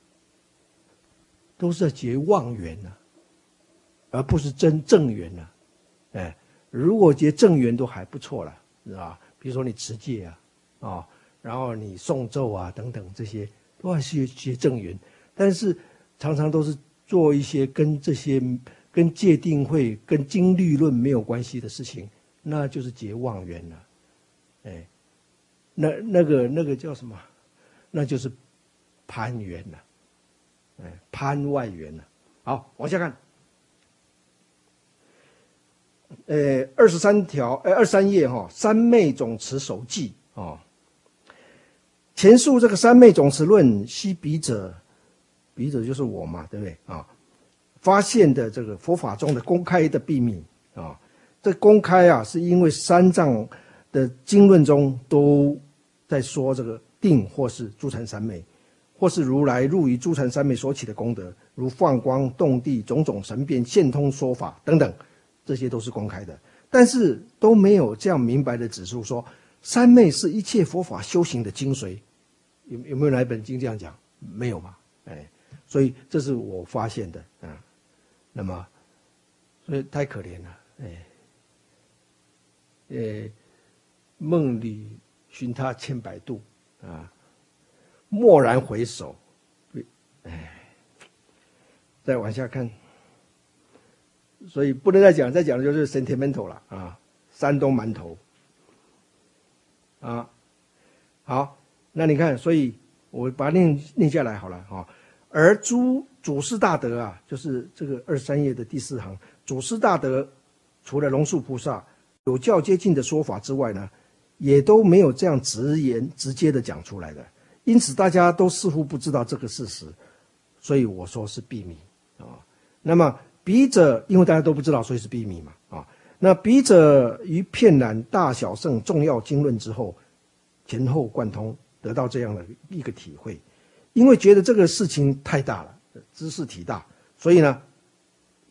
都是在结妄缘呢、啊，而不是真正缘呢、啊。哎，如果结正缘都还不错了，是吧？比如说你持戒啊，啊、哦，然后你诵咒啊等等，这些都还是结正缘。但是常常都是做一些跟这些跟戒定慧、跟经律论没有关系的事情，那就是结妄缘了。哎，那那个那个叫什么？那就是攀缘了，哎，攀外缘了。好，往下看。呃，二十三条，呃，二三页哈、哦，三昧总持手记哦。前述这个三昧总持论，悉笔者。笔者就是我嘛，对不对啊？发现的这个佛法中的公开的秘密啊，这公开啊，是因为三藏的经论中都在说这个定，或是诸禅三昧，或是如来入于诸禅三昧所起的功德，如放光、动地、种种神变、现通说法等等，这些都是公开的，但是都没有这样明白的指出说，三昧是一切佛法修行的精髓。有有没有哪一本经这样讲？没有嘛？哎。所以这是我发现的啊，那么，所以太可怜了，哎，呃，梦里寻他千百度啊，蓦然回首，哎，再往下看，所以不能再讲，再讲的就是 sentimental 了啊，山东馒头，啊，好，那你看，所以我把它念念下来好了哈。而诸祖师大德啊，就是这个二三页的第四行，祖师大德除了龙树菩萨有较接近的说法之外呢，也都没有这样直言直接的讲出来的，因此大家都似乎不知道这个事实，所以我说是秘密啊。那么笔者，因为大家都不知道，所以是秘密嘛啊。那笔者于遍览大小圣重要经论之后，前后贯通，得到这样的一个体会。因为觉得这个事情太大了，知识体大，所以呢，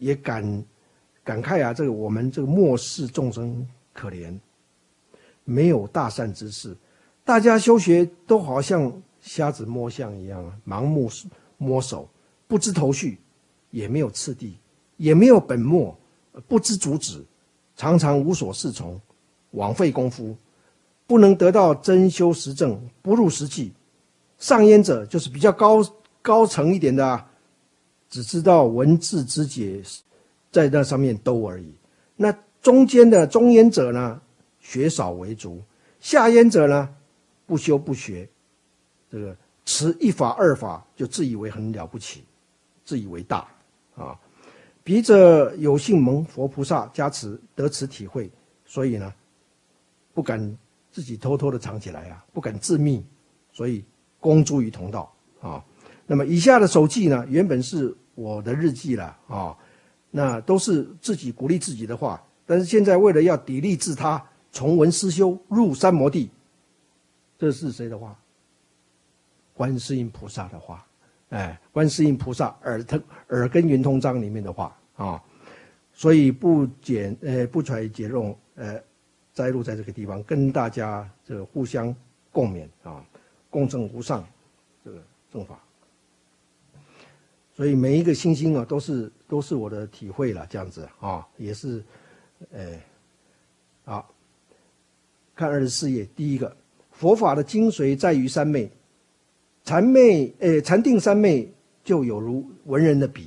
也感感慨啊，这个我们这个末世众生可怜，没有大善之事，大家修学都好像瞎子摸象一样，盲目摸手，不知头绪，也没有次第，也没有本末，不知主旨，常常无所适从，枉费功夫，不能得到真修实证，不入实际。上焉者就是比较高高层一点的啊，只知道文字之解，在那上面兜而已。那中间的中焉者呢，学少为足；下焉者呢，不修不学，这个持一法二法就自以为很了不起，自以为大啊。笔者有幸蒙佛菩萨加持，得此体会，所以呢，不敢自己偷偷的藏起来啊，不敢自密，所以公诸于同道啊。那么以下的手记呢，原本是我的日记了啊，那都是自己鼓励自己的话，但是现在为了要砥砺自他，重闻思修，入三摩地，这是谁的话？观世音菩萨的话，哎，观世音菩萨耳通耳根圆通章里面的话啊，所以不简呃不揣解弄呃摘录在这个地方，跟大家这个互相共勉啊，共证无上这个正法。所以每一个星星啊，都是都是我的体会了，这样子啊，也是，呃，好，看二十四页，第一个，佛法的精髓在于三昧，禅昧，呃，禅定三昧就有如文人的笔，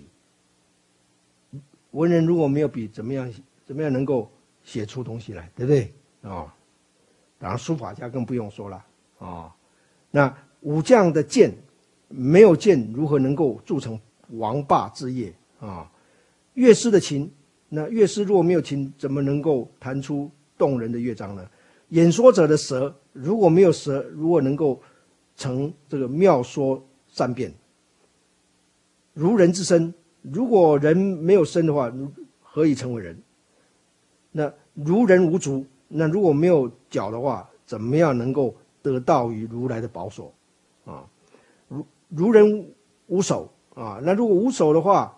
文人如果没有笔，怎么样怎么样能够写出东西来，对不对啊、哦？当然书法家更不用说了啊、哦。那武将的剑，没有剑如何能够铸成王霸之业啊？乐师的琴，那乐师如果没有琴，怎么能够弹出动人的乐章呢？演说者的舌，如果没有舌，如果能够成这个妙说善辩？如人之身，如果人没有身的话，何以成为人？那如人无足，那如果没有脚的话，怎么样能够得到于如来的宝所啊？如如人无手啊，那如果无手的话，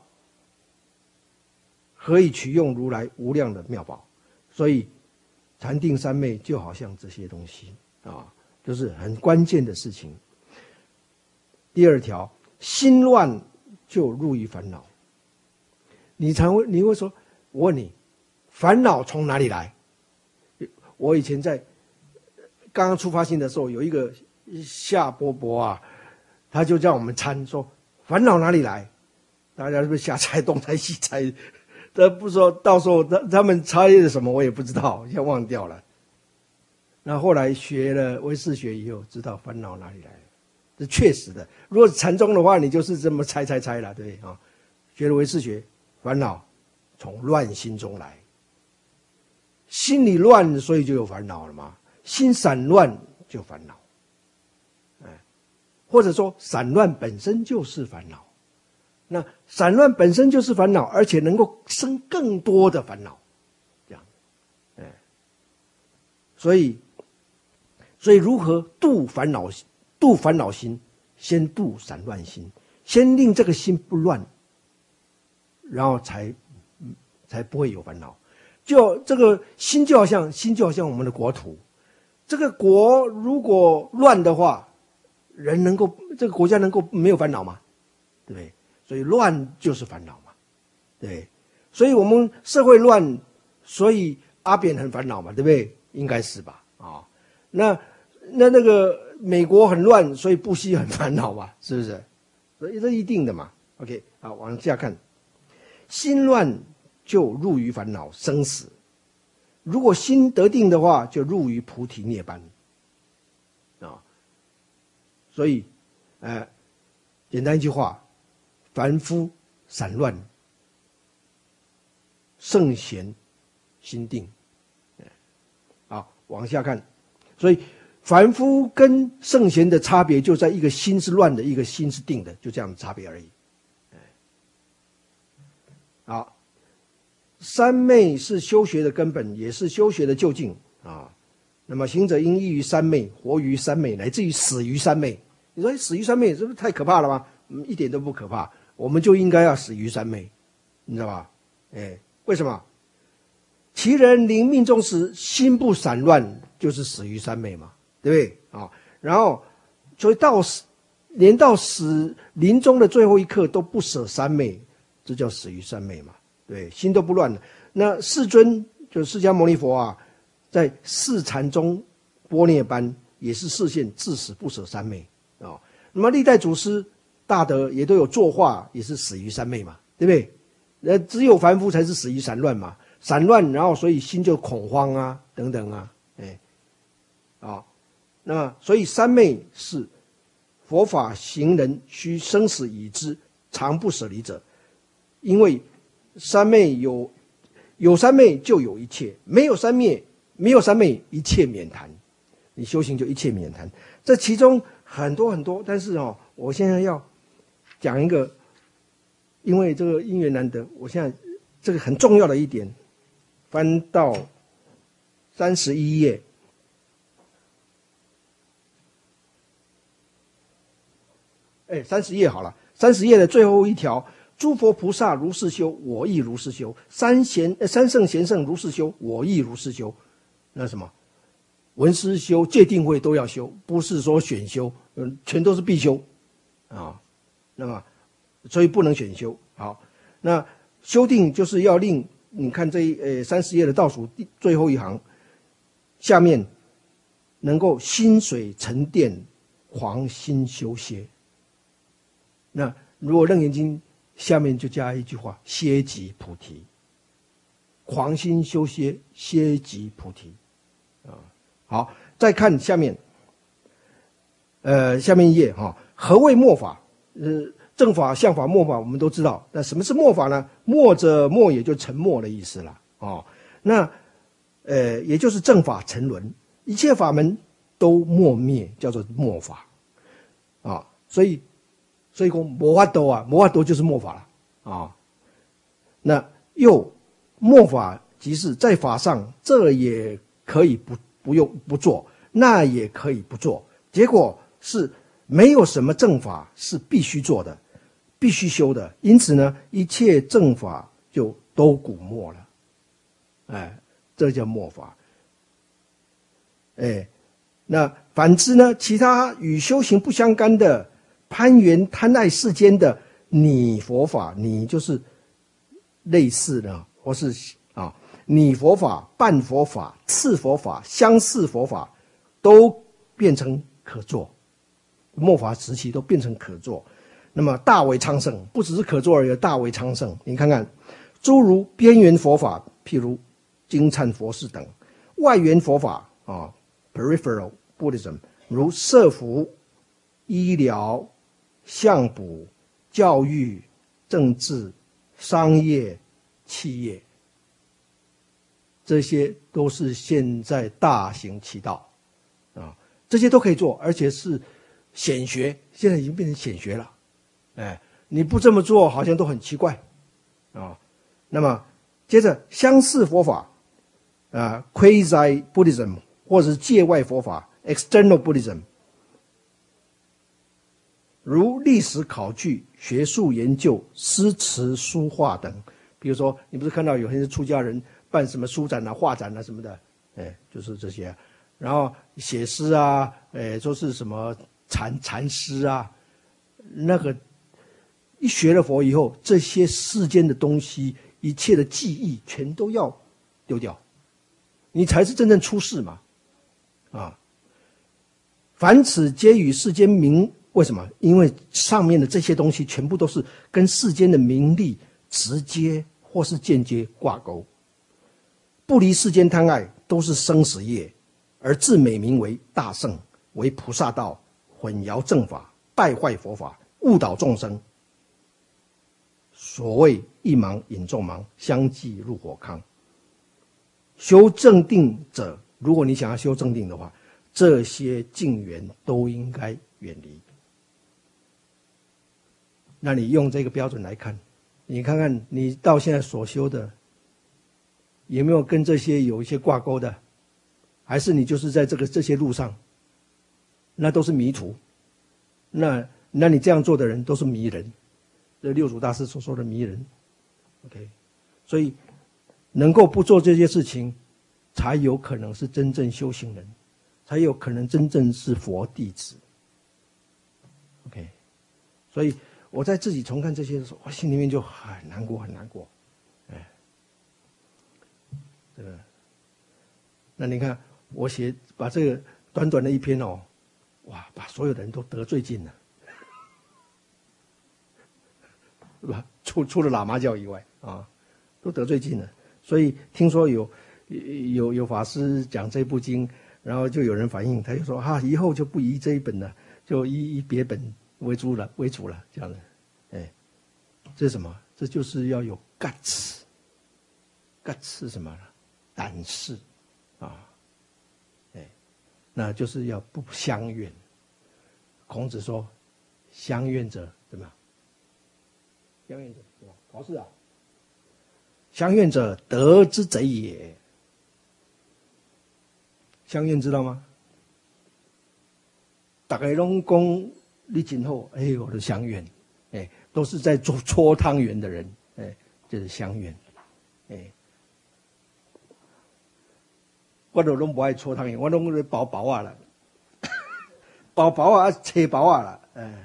何以取用如来无量的妙宝？所以禅定三昧就好像这些东西啊，就是很关键的事情。第二条，心乱就入于烦恼。你常会你会说，我问你，烦恼从哪里来？我以前在刚刚出发心的时候，有一个夏伯伯啊，他就叫我们参说，烦恼哪里来？大家是不是瞎猜东猜西猜？他不说，到时候他他们猜的什么我也不知道，现在忘掉了。那后来学了唯识学以后，知道烦恼哪里来了，是确实的。如果是禅宗的话，你就是这么猜猜猜了，对不对啊？学了唯识学，烦恼从乱心中来，心里乱，所以就有烦恼了嘛。心散乱就烦恼，哎，或者说散乱本身就是烦恼。那散乱本身就是烦恼，而且能够生更多的烦恼，这样，哎，所以，所以如何度烦恼？度烦恼心，先度散乱心，先令这个心不乱，然后才才不会有烦恼。就这个心就好像心就好像我们的国土，这个国如果乱的话，人能够这个国家能够没有烦恼吗？对不对？所以乱就是烦恼嘛，对，所以我们社会乱，所以阿扁很烦恼嘛，对不对？应该是吧？啊、哦，那那那个美国很乱，所以布希很烦恼嘛，是不是？所以这一定的嘛。OK， 好，往下看，心乱就入于烦恼生死，如果心得定的话，就入于菩提涅槃啊、哦。所以，呃，简单一句话。凡夫散乱，圣贤心定。好，往下看，所以凡夫跟圣贤的差别就在一个心是乱的，一个心是定的，就这样的差别而已。好，三昧是修学的根本，也是修学的究竟啊。那么行者应依于三昧，活于三昧，乃至于死于三昧。你说死于三昧，是不是太可怕了吗？嗯，一点都不可怕。我们就应该要死于三昧，你知道吧？ 哎，为什么？其人临命终时，心不散乱，就是死于三昧嘛，对不对啊？然后，所以到死，连到死临终的最后一刻都不舍三昧，这叫死于三昧嘛，对，心都不乱了。那世尊就是释迦牟尼佛啊，在四禅中般涅槃，也是示现至死不舍三昧啊、哦。那么历代祖师大德也都有作化，也是死于三昧嘛，对不对？那只有凡夫才是死于散乱嘛。散乱，然后所以心就恐慌啊，等等啊，哎，啊、哦，那么所以三昧是佛法行人须生死已知，常不舍离者。因为三昧有有三昧就有一切，没有三昧没有三昧一切免谈，你修行就一切免谈。这其中很多很多，但是哦，我现在要讲一个，因为这个因缘难得，我现在这个很重要的一点。翻到三十一页，哎，三十页好了。三十页的最后一条，诸佛菩萨如是修，我亦如是修；三贤、呃、三圣贤圣如是修，我亦如是修。那什么，闻思修、戒定慧都要修，不是说选修，嗯，全都是必修啊。那么，所以不能选修。好，那修定就是要令。你看这一呃三十页的倒数最后一行，下面能够心水沉淀，狂心修歇。那如果楞严经下面就加一句话：歇即菩提。狂心修歇，歇即菩提。啊，好，再看下面，呃，下面一页哈、哦，何谓末法？呃。正法、相法、末法，我们都知道。那什么是末法呢？末者末，也就沉默的意思了哦。那呃，也就是正法沉沦，一切法门都末灭，叫做末法啊、哦。所以，所以说末法度啊，末法度就是末法了啊、哦。那又末法即是在法上，这也可以不不用不做，那也可以不做，结果是没有什么正法是必须做的。必须修的，因此呢，一切正法就都古没了，哎，这叫末法。哎，那反之呢，其他与修行不相干的攀缘贪爱世间的拟佛法，拟就是类似的，或是啊拟佛法、半佛法、次佛法、相似佛法，都变成可做，末法时期都变成可做。那么大为昌盛，不只是可做而已，大为昌盛。你看看，诸如边缘佛法，譬如金忏佛事等；外缘佛法啊 ，peripheral Buddhism， 如社福、医疗、相卜、教育、政治、商业、企业，这些都是现在大行其道啊，这些都可以做，而且是显学，现在已经变成显学了。哎，你不这么做，好像都很奇怪，啊、哦。那么，接着相似佛法，啊 ，quasi Buddhism 或者是界外佛法 ，external Buddhism， 如历史考据、学术研究、诗词书画等。比如说，你不是看到有些出家人办什么书展啊、画展啊什么的，哎，就是这些。然后写诗啊，哎，说是什么禅禅诗啊，那个。一学了佛以后，这些世间的东西，一切的记忆，全都要丢掉，你才是真正出世嘛，啊！凡此皆与世间名，为什么？因为上面的这些东西，全部都是跟世间的名利直接或是间接挂钩，不离世间贪爱，都是生死业，而自美名为大圣，为菩萨道，混淆正法，败坏佛法，误导众生。所谓一盲引众盲，相继入火坑。修正定者，如果你想要修正定的话，这些境缘都应该远离。那你用这个标准来看，你看看你到现在所修的，有没有跟这些有一些挂钩的？还是你就是在这个这些路上，那都是迷途。那那你这样做的人都是迷人。这六祖大师所说的迷人 ，OK， 所以能够不做这些事情，才有可能是真正修行人，才有可能真正是佛弟子。OK， 所以我在自己重看这些的时候，我心里面就很难过，很难过。哎，这个，那你看我写把这个短短的一篇哦，哇，把所有的人都得罪尽了。是吧？除除了喇嘛教以外啊，都得罪尽了。所以听说有有有法师讲这部经，然后就有人反映，他就说哈、啊，以后就不以这一本了，就以以别本为主了，为主了，这样的。哎，这是什么？这就是要有 guts，guts 是什么呢？胆识啊，哎，那就是要不相怨。孔子说，相怨者怎么样？相怨者是吧？考试啊！相怨者，得之贼也。相怨知道吗？大概拢讲你今后，哎，我的相怨，哎，都是在做搓汤圆的人，哎，这是相怨，哎，我都拢不爱搓汤圆，我拢在包包啊了，包包啊，切包啊了，哎。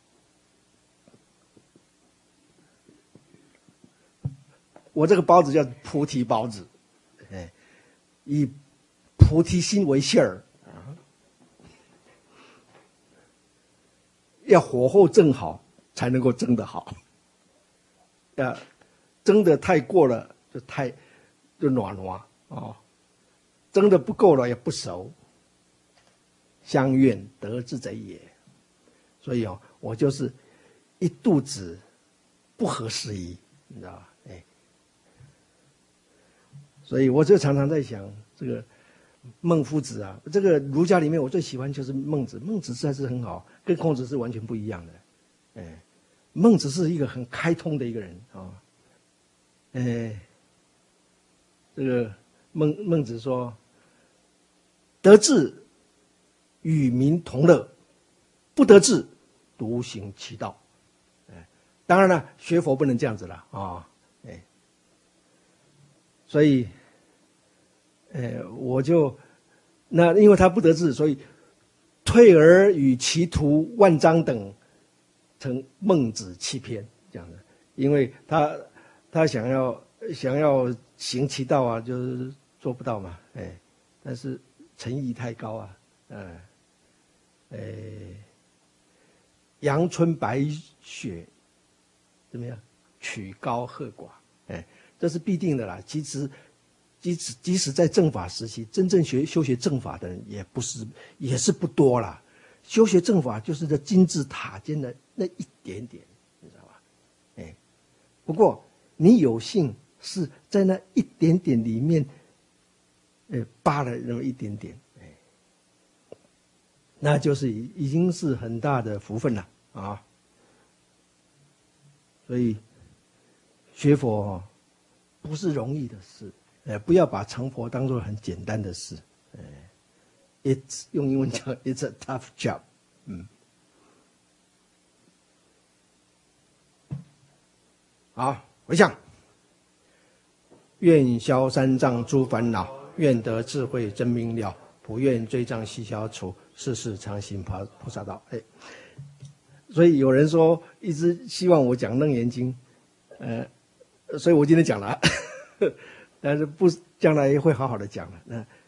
我这个包子叫菩提包子，哎，以菩提心为馅儿啊，要火候正好才能够蒸得好，啊，蒸得太过了就太就软滑哦，蒸得不够了也不熟。相怨得之贼也，所以哦，我就是一肚子不合时宜，你知道吧？哎。所以我就常常在想，这个孟夫子啊，这个儒家里面我最喜欢就是孟子，孟子实在是很好，跟孔子是完全不一样的。哎，孟子是一个很开通的一个人啊、哦。哎，这个孟孟子说：“得志，与民同乐；不得志，独行其道。”哎，当然了，学佛不能这样子了啊。哦哎，所以，呃，我就那因为他不得志，所以退而与其徒万章等成孟子七篇这样的。因为他他想要想要行其道啊，就是做不到嘛，哎，但是诚意太高啊，嗯，哎，阳春白雪怎么样？曲高和寡，哎。这是必定的啦。其实，即使即使在正法时期，真正学修学正法的人也不是，也是不多啦。修学正法就是这金字塔尖的那一点点，你知道吧？哎，不过你有幸是在那一点点里面，呃，扒了那么一点点，哎，那就是已已经是很大的福分了啊。所以学佛哦。不是容易的事，哎，不要把成佛当作很简单的事，哎 ，it's 用英文讲 ，it's a tough job， 嗯，好，回向，愿消三障诸烦恼，愿得智慧真明了，不愿罪障悉消除，世世常行菩菩萨道。哎，所以有人说一直希望我讲《楞严经》，呃，所以我今天讲了，但是不将来会好好的讲了。那